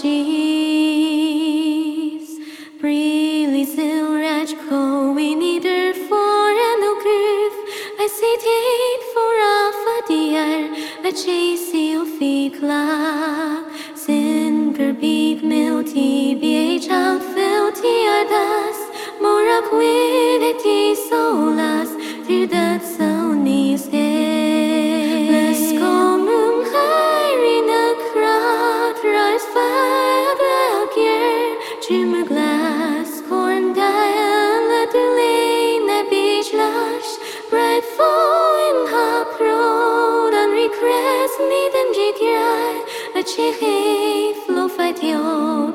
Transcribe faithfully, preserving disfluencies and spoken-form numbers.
cheese. Release rajko we need her for an grief. I say it for a dear a chase of fikla. Sin big milty be a child filthy ardas. Morak with it is solas. Dear that sound is dead. Let's go moon high in a crowd. Rise fire black year. Trim a glass corn dial. Let the lane a beach lush. Bright fall in hop road. And regrets need and jig a cheek flow fight your